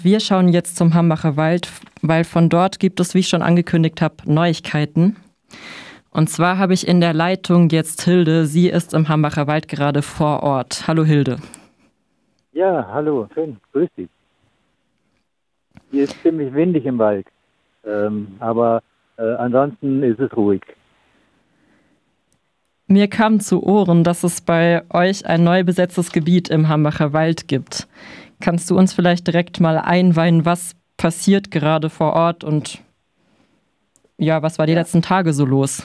Wir schauen jetzt zum Hambacher Wald, weil von dort gibt es, wie ich schon angekündigt habe, Neuigkeiten. Und zwar habe ich in der Leitung jetzt Hilde. Sie ist im Hambacher Wald gerade vor Ort. Hallo Hilde. Ja, hallo, schön, grüß dich. Hier ist ziemlich windig im Wald, aber ansonsten ist es ruhig. Mir kam zu Ohren, dass es bei euch ein neu besetztes Gebiet im Hambacher Wald gibt. Kannst du uns vielleicht direkt mal einweihen, was passiert gerade vor Ort und ja, was war die letzten Tage so los?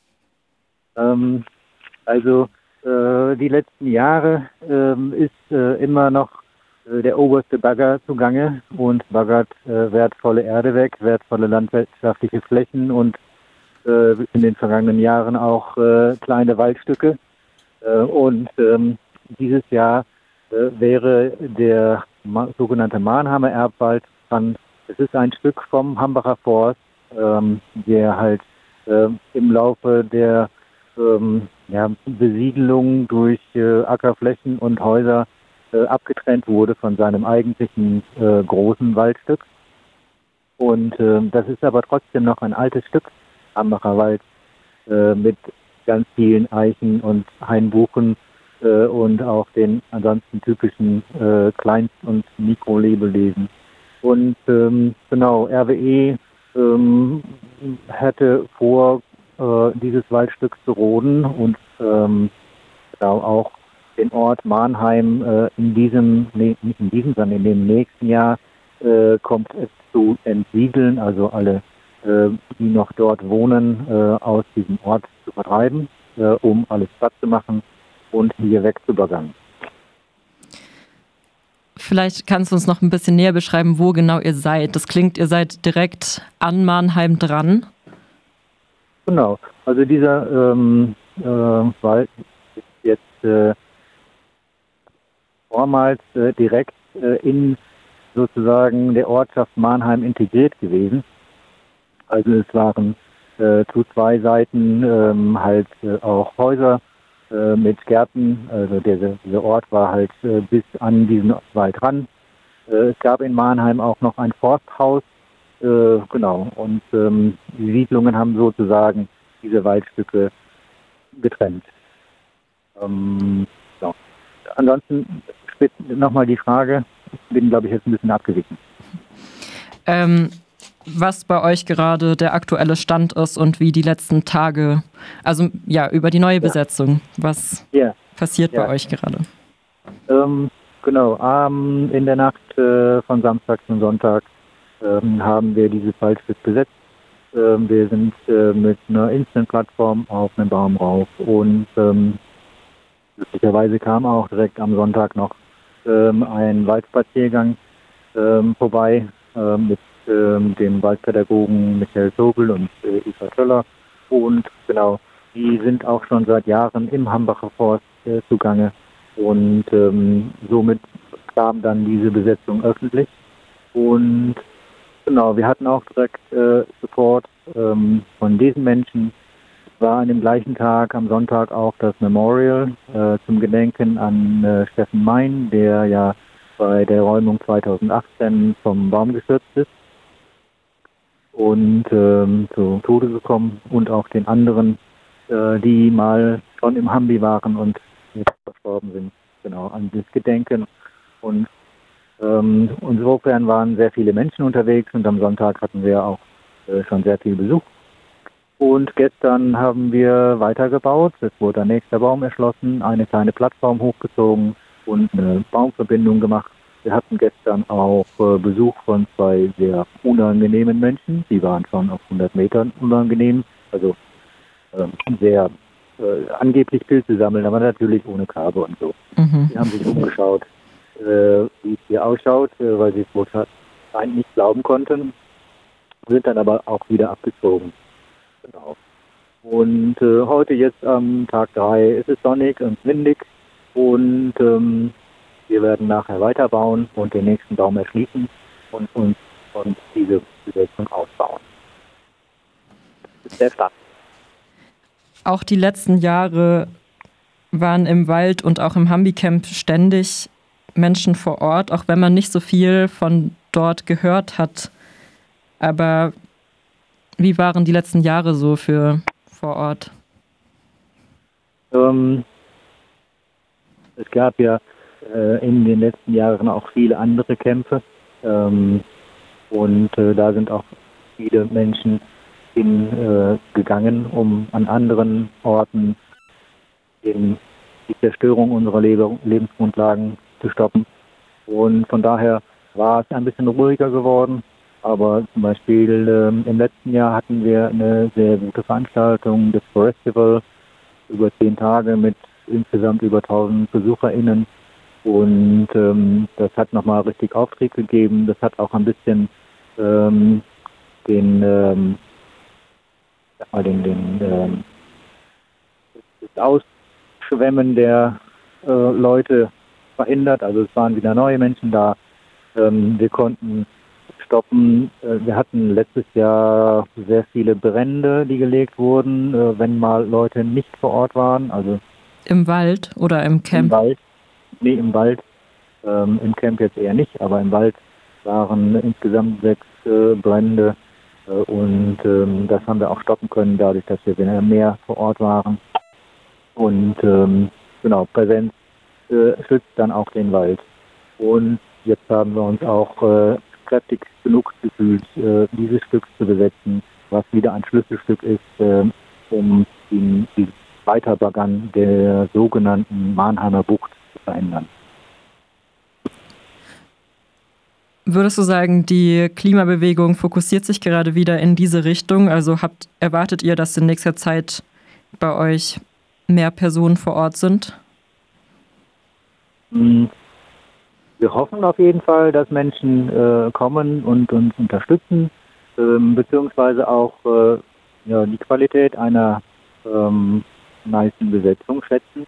Also die letzten Jahre ist immer noch der oberste Bagger zugange und baggert wertvolle Erde weg, wertvolle landwirtschaftliche Flächen und in den vergangenen Jahren auch kleine Waldstücke. Und dieses Jahr wäre der sogenannte Mahnheimer Erbwald dran. Es ist ein Stück vom Hambacher Forst, der halt im Laufe der Besiedelung durch Ackerflächen und Häuser abgetrennt wurde von seinem eigentlichen großen Waldstück. Und das ist aber trotzdem noch ein altes Stück Hambacher Wald mit ganz vielen Eichen und Hainbuchen und auch den ansonsten typischen Kleinst- und Mikrolebewesen. Und genau, RWE hatte vor, dieses Waldstück zu roden und auch den Ort Mahnheim nicht in diesem, sondern in dem nächsten Jahr kommt es zu entsiedeln, also alle, die noch dort wohnen, aus diesem Ort zu vertreiben, um alles platt zu machen und hier wegzubagern. Vielleicht kannst du uns noch ein bisschen näher beschreiben, wo genau ihr seid. Das klingt, ihr seid direkt an Mahnheim dran. Genau, also dieser Wald ist jetzt vormals direkt in sozusagen der Ortschaft Mahnheim integriert gewesen. Also es waren zu zwei Seiten auch Häuser mit Gärten. Also dieser Ort war halt bis an diesen Wald ran. Es gab in Mahnheim auch noch ein Forsthaus. Genau. Und die Siedlungen haben sozusagen diese Waldstücke getrennt. So. Ansonsten nochmal die Frage. Ich bin, glaube ich, jetzt ein bisschen abgewichen. Was bei euch gerade der aktuelle Stand ist und wie die letzten Tage, also ja, über die neue Besetzung, was passiert bei euch gerade? Genau, in der Nacht von Samstag zum Sonntag haben wir dieses Waldstück besetzt. Wir sind mit einer Instant-Plattform auf einen Baum rauf und glücklicherweise kam auch direkt am Sonntag noch ein Waldspaziergang vorbei mit dem Waldpädagogen Michael Sobel und Eva Töller. Und genau, die sind auch schon seit Jahren im Hambacher Forst zugange. Und somit kam dann diese Besetzung öffentlich. Und genau, wir hatten auch direkt Support von diesen Menschen. Es war an dem gleichen Tag, am Sonntag, auch das Memorial zum Gedenken an Steffen Mein, der ja bei der Räumung 2018 vom Baum gestürzt ist und zu Tode gekommen, und auch den anderen, die mal schon im Hambi waren und jetzt verstorben sind. Genau, an das Gedenken. Und insofern waren sehr viele Menschen unterwegs und am Sonntag hatten wir auch schon sehr viel Besuch. Und gestern haben wir weitergebaut. Es wurde ein nächster Baum erschlossen, eine kleine Plattform hochgezogen und eine Baumverbindung gemacht. Wir hatten gestern auch Besuch von zwei sehr unangenehmen Menschen. Die waren schon auf 100 Metern unangenehm, also sehr angeblich Pilze sammeln, aber natürlich ohne Farbe und so. Die haben sich umgeschaut, wie es hier ausschaut, weil sie es wohl nicht glauben konnten, sind dann aber auch wieder abgezogen. Genau. Und heute jetzt am Tag 3 ist es sonnig und windig und wir werden nachher weiterbauen und den nächsten Baum erschließen und diese Besetzung ausbauen. Das ist der Start. Auch die letzten Jahre waren im Wald und auch im Hambi-Camp ständig Menschen vor Ort, auch wenn man nicht so viel von dort gehört hat. Aber wie waren die letzten Jahre so für vor Ort? Es gab ja in den letzten Jahren auch viele andere Kämpfe. Und da sind auch viele Menschen hingegangen, um an anderen Orten die Zerstörung unserer Lebensgrundlagen zu stoppen. Und von daher war es ein bisschen ruhiger geworden. Aber zum Beispiel im letzten Jahr hatten wir eine sehr gute Veranstaltung, das Festival, über 10 Tage mit insgesamt über 1000 BesucherInnen. Und das hat nochmal richtig Auftrieb gegeben. Das hat auch ein bisschen das Ausschwemmen der Leute verhindert. Also es waren wieder neue Menschen da. Wir konnten stoppen. Wir hatten letztes Jahr sehr viele Brände, die gelegt wurden, wenn mal Leute nicht vor Ort waren. Also im Wald oder im Camp? Im Wald. Nee, im Wald. Im Camp jetzt eher nicht, aber im Wald waren insgesamt 6 Brände und das haben wir auch stoppen können, dadurch, dass wir mehr vor Ort waren. Und genau, Präsenz schützt dann auch den Wald. Und jetzt haben wir uns auch kräftig genug gefühlt, dieses Stück zu besetzen, was wieder ein Schlüsselstück ist, um die Weiterbaggern der sogenannten Mannheimer Bucht zu verändern. Würdest du sagen, die Klimabewegung fokussiert sich gerade wieder in diese Richtung? Also erwartet ihr, dass in nächster Zeit bei euch mehr Personen vor Ort sind? Wir hoffen auf jeden Fall, dass Menschen kommen und uns unterstützen, beziehungsweise auch die Qualität einer meisten Besetzung schätzen.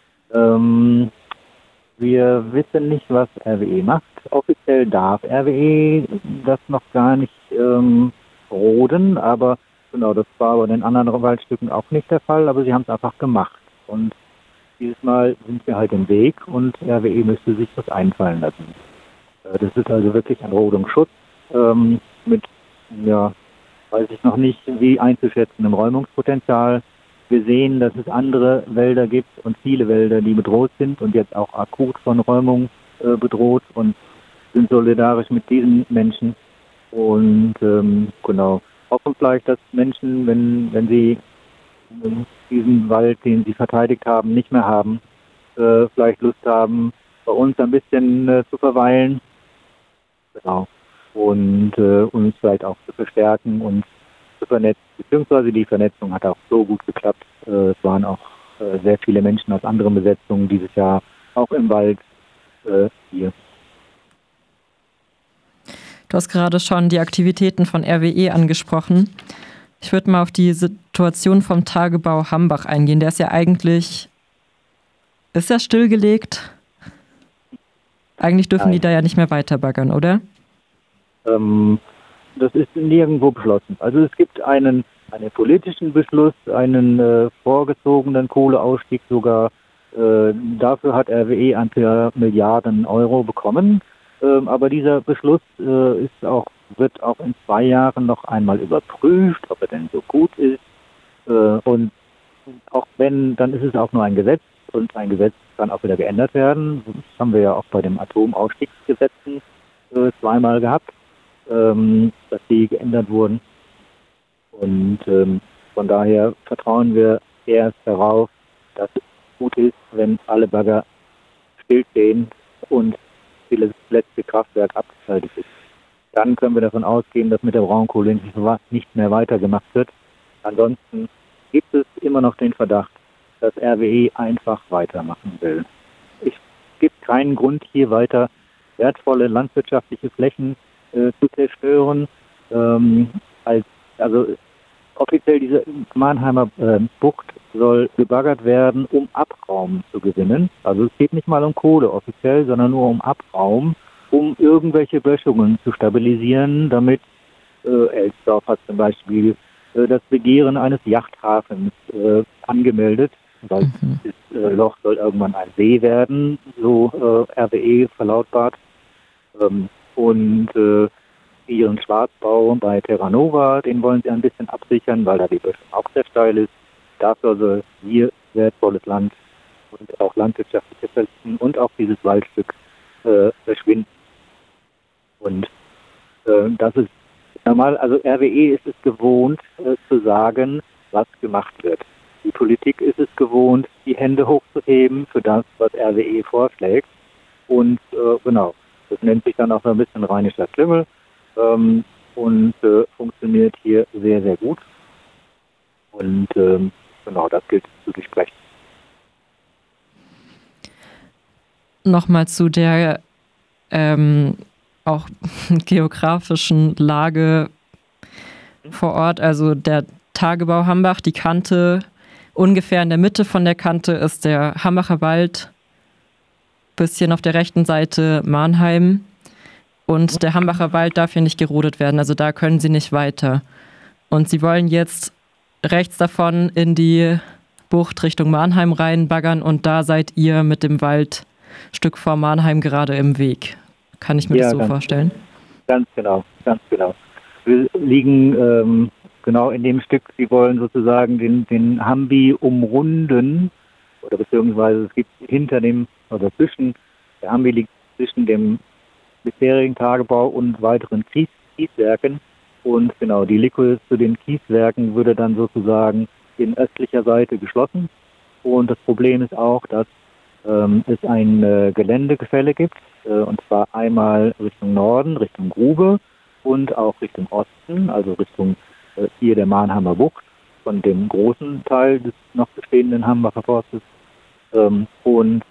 Wir wissen nicht, was RWE macht. Offiziell darf RWE das noch gar nicht roden, aber genau, das war bei den anderen Waldstücken auch nicht der Fall, aber sie haben es einfach gemacht. Und dieses Mal sind wir halt im Weg und RWE müsste sich das einfallen lassen. Das ist also wirklich ein Rodungsschutz mit, weiß ich noch nicht, wie einzuschätzendem Räumungspotenzial. Wir sehen, dass es andere Wälder gibt und viele Wälder, die bedroht sind und jetzt auch akut von Räumung bedroht und sind solidarisch mit diesen Menschen. Und genau, hoffen vielleicht, dass Menschen, wenn sie diesen Wald, den sie verteidigt haben, nicht mehr haben, vielleicht Lust haben, bei uns ein bisschen zu verweilen. Genau. Und uns vielleicht auch zu verstärken und zu vernetzen, beziehungsweise die Vernetzung hat auch so gut geklappt. Es waren auch sehr viele Menschen aus anderen Besetzungen dieses Jahr auch im Wald hier. Du hast gerade schon die Aktivitäten von RWE angesprochen. Ich würde mal auf die Situation vom Tagebau Hambach eingehen. Der ist ja stillgelegt. Eigentlich dürfen die da ja nicht mehr weiterbaggern, oder? Das ist nirgendwo beschlossen. Also es gibt einen politischen Beschluss, einen vorgezogenen Kohleausstieg sogar. Dafür hat RWE ein paar Milliarden Euro bekommen. Aber dieser Beschluss wird auch in 2 Jahren noch einmal überprüft, ob er denn so gut ist. Und auch wenn, dann ist es auch nur ein Gesetz und ein Gesetz kann auch wieder geändert werden. Das haben wir ja auch bei den Atomausstiegsgesetzen 2-mal gehabt, dass die geändert wurden. Und von daher vertrauen wir erst darauf, dass es gut ist, wenn alle Bagger stillstehen und das letzte Kraftwerk abgeschaltet ist. Dann können wir davon ausgehen, dass mit der Braunkohle nicht mehr weitergemacht wird. Ansonsten gibt es immer noch den Verdacht, dass RWE einfach weitermachen will. Es gibt keinen Grund, hier weiter wertvolle landwirtschaftliche Flächen zu zerstören. Also offiziell diese Mannheimer Bucht soll gebaggert werden, um Abraum zu gewinnen. Also es geht nicht mal um Kohle offiziell, sondern nur um Abraum, um irgendwelche Böschungen zu stabilisieren, damit Elsdorf hat zum Beispiel das Begehren eines Yachthafens angemeldet, weil das Loch soll irgendwann ein See werden, so RWE verlautbart. und ihren Schwarzbau bei Terra Nova, den wollen sie ein bisschen absichern, weil da die Böschung auch sehr steil ist. Dafür soll hier wertvolles Land und auch landwirtschaftliche Flächen und auch dieses Waldstück verschwinden. Und das ist normal, also RWE ist es gewohnt zu sagen, was gemacht wird. Die Politik ist es gewohnt, die Hände hochzuheben für das, was RWE vorschlägt. Und genau, das nennt sich dann auch so ein bisschen rheinischer Klüngel und funktioniert hier sehr, sehr gut. Und genau, das gilt zu durchbrechen. Nochmal zu der auch geografischen Lage vor Ort. Also der Tagebau Hambach, die Kante, ungefähr in der Mitte von der Kante ist der Hambacher Wald, bisschen auf der rechten Seite Mannheim. Und der Hambacher Wald darf hier nicht gerodet werden, also da können sie nicht weiter. Und sie wollen jetzt rechts davon in die Bucht Richtung Mannheim reinbaggern und da seid ihr mit dem Waldstück vor Mannheim gerade im Weg. Kann ich mir das so vorstellen? Ganz genau, ganz genau. Wir liegen genau in dem Stück, sie wollen sozusagen den Hambi umrunden, oder beziehungsweise es gibt hinter dem, oder zwischen, der Hambi liegt zwischen dem bisherigen Tagebau und weiteren Kieswerken. Und genau, die Lücke zu den Kieswerken würde dann sozusagen in östlicher Seite geschlossen. Und das Problem ist auch, dass es ein Geländegefälle gibt, und zwar einmal Richtung Norden, Richtung Grube und auch Richtung Osten, also Richtung hier der Mannheimer Bucht, von dem großen Teil des noch bestehenden Hambacher Forstes. Und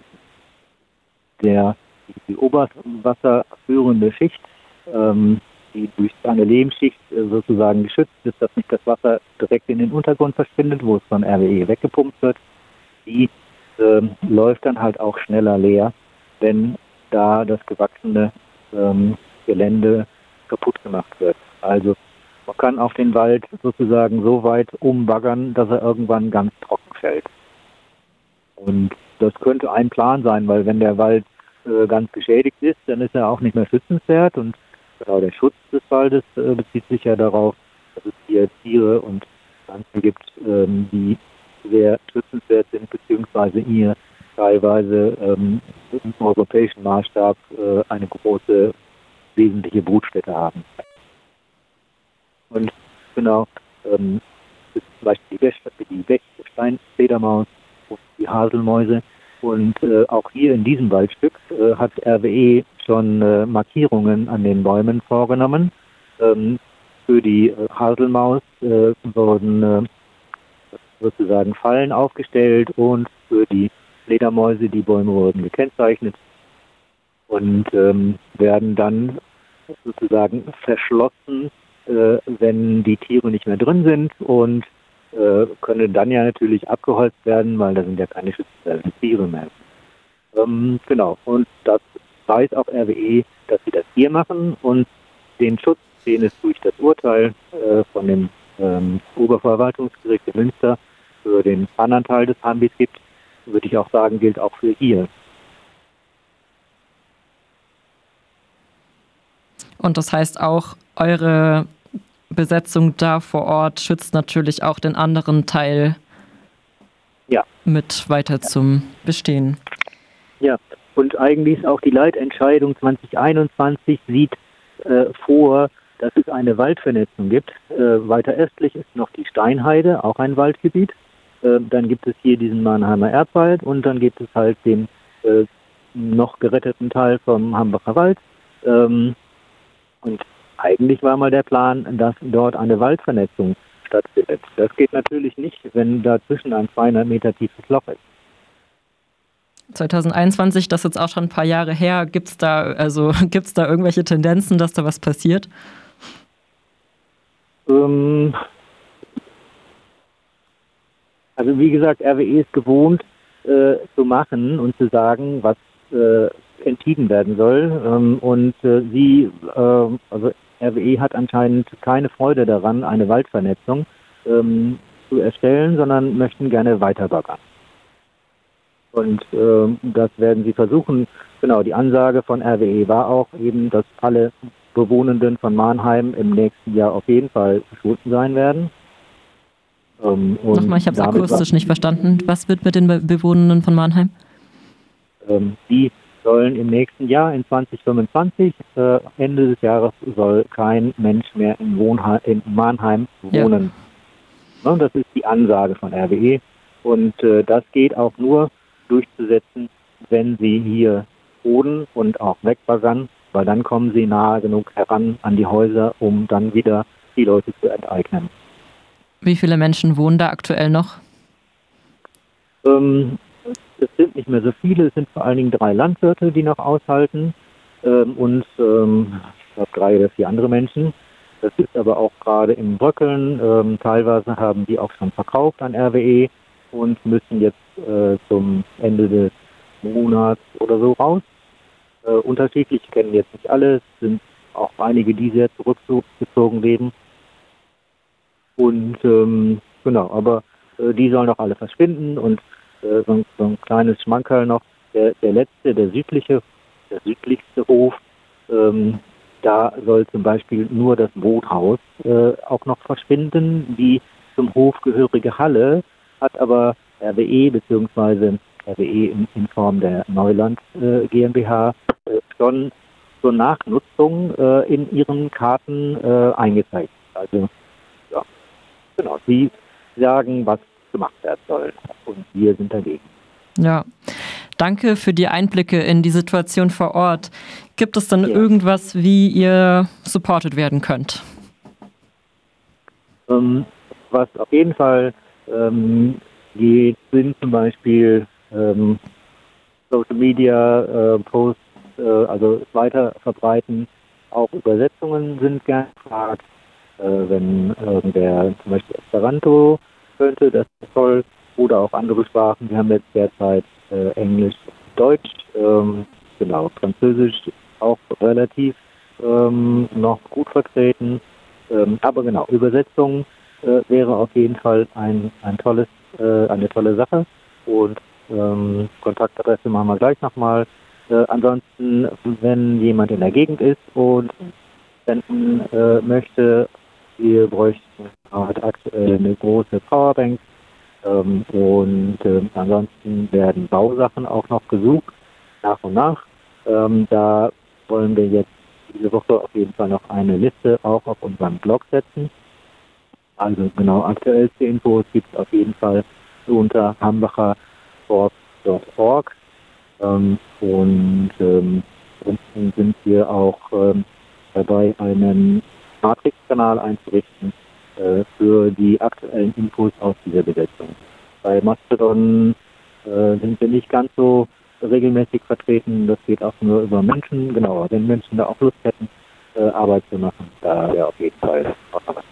die oberwasserführende Schicht, die durch eine Lehmschicht sozusagen geschützt ist, dass nicht das Wasser direkt in den Untergrund verschwindet, wo es von RWE weggepumpt wird, die läuft dann halt auch schneller leer, wenn da das gewachsene Gelände kaputt gemacht wird. Also man kann auf den Wald sozusagen so weit umbaggern, dass er irgendwann ganz trocken fällt. Und das könnte ein Plan sein, weil wenn der Wald ganz geschädigt ist, dann ist er auch nicht mehr schützenswert. Und genau der Schutz des Waldes bezieht sich ja darauf, dass es hier Tiere und Pflanzen gibt, die sehr schützenswert sind, beziehungsweise hier teilweise im europäischen Maßstab eine große, wesentliche Brutstätte haben. Und genau, zum Beispiel die Steinfledermaus und die Haselmäuse. Und auch hier in diesem Waldstück hat RWE schon Markierungen an den Bäumen vorgenommen. Für die Haselmaus wurden sozusagen Fallen aufgestellt und für die Fledermäuse, die Bäume wurden gekennzeichnet und werden dann sozusagen verschlossen, wenn die Tiere nicht mehr drin sind und können dann ja natürlich abgeholzt werden, weil da sind ja keine schützenswerten Tiere mehr. Genau, und das weiß auch RWE, dass sie das hier machen und den Schutz, den es durch das Urteil von dem Oberverwaltungsgericht in Münster für den anderen Teil des Hambis gibt, würde ich auch sagen, gilt auch für hier. Und das heißt auch, eure Besetzung da vor Ort schützt natürlich auch den anderen Teil mit weiter zum Bestehen. Ja, und eigentlich ist auch die Leitentscheidung 2021 sieht vor, dass es eine Waldvernetzung gibt. Weiter östlich ist noch die Steinheide, auch ein Waldgebiet. Dann gibt es hier diesen Mannheimer Erbwald und dann gibt es halt den noch geretteten Teil vom Hambacher Wald. Und eigentlich war mal der Plan, dass dort eine Waldvernetzung stattfindet. Das geht natürlich nicht, wenn dazwischen ein 200 Meter tiefes Loch ist. 2021, das ist jetzt auch schon ein paar Jahre her. Gibt's da irgendwelche Tendenzen, dass da was passiert? Also wie gesagt, RWE ist gewohnt zu machen und zu sagen, was entschieden werden soll. Also RWE hat anscheinend keine Freude daran, eine Waldvernetzung zu erstellen, sondern möchten gerne weiter baggern. Und das werden sie versuchen. Genau, die Ansage von RWE war auch eben, dass alle Bewohnenden von Mannheim im nächsten Jahr auf jeden Fall verschwunden sein werden. Nochmal, ich habe es akustisch nicht verstanden. Was wird mit den Bewohnenden von Mannheim? Die sollen im nächsten Jahr, in 2025, Ende des Jahres, soll kein Mensch mehr in Mannheim wohnen. Ja. Das ist die Ansage von RWE. Und das geht auch nur durchzusetzen, wenn sie hier boden und auch wegbaggern, weil dann kommen sie nahe genug heran an die Häuser, um dann wieder die Leute zu enteignen. Wie viele Menschen wohnen da aktuell noch? Es sind nicht mehr so viele, es sind vor allen Dingen 3 Landwirte, die noch aushalten und ich glaube 3 oder 4 andere Menschen. Das ist aber auch gerade im Bröckeln. Teilweise haben die auch schon verkauft an RWE und müssen jetzt zum Ende des Monats oder so raus. Unterschiedlich, kennen jetzt nicht alle, es sind auch einige, die sehr zurückgezogen leben. Und genau, aber die sollen doch alle verschwinden und so ein kleines Schmankerl noch, der südlichste Hof, da soll zum Beispiel nur das Wohnhaus auch noch verschwinden. Die zum Hof gehörige Halle hat aber RWE bzw. RWE in Form der Neuland GmbH schon zur Nachnutzung in ihren Karten eingezeigt. Also ja, genau, sie sagen, was gemacht werden soll und wir sind dagegen. Ja, danke für die Einblicke in die Situation vor Ort. Gibt es dann irgendwas, wie ihr supported werden könnt? Was auf jeden Fall geht, sind zum Beispiel Social Media Posts, also weiter verbreiten. Auch Übersetzungen sind gern gefragt. Wenn der zum Beispiel Esperanto könnte, das ist toll. Oder auch andere Sprachen. Wir haben jetzt derzeit Englisch, Deutsch, genau, Französisch auch relativ noch gut vertreten. Aber genau, Übersetzung wäre auf jeden Fall eine tolle Sache. Und Kontaktadresse machen wir gleich nochmal. Ansonsten, wenn jemand in der Gegend ist und senden möchte, wir bräuchten aktuell eine große Powerbank. Und ansonsten werden Bausachen auch noch gesucht, nach und nach. Da wollen wir jetzt diese Woche auf jeden Fall noch eine Liste auch auf unserem Blog setzen. Also genau, aktuellste Infos gibt es auf jeden Fall unter hambacherkorps.org. Und sind wir auch dabei, einen Matrix-Kanal einzurichten für die aktuellen Infos aus dieser Besetzung. Bei Mastodon sind wir nicht ganz so regelmäßig vertreten. Das geht auch nur über Menschen. Genau, wenn Menschen da auch Lust hätten, Arbeit zu machen, da wäre auf jeden Fall auch was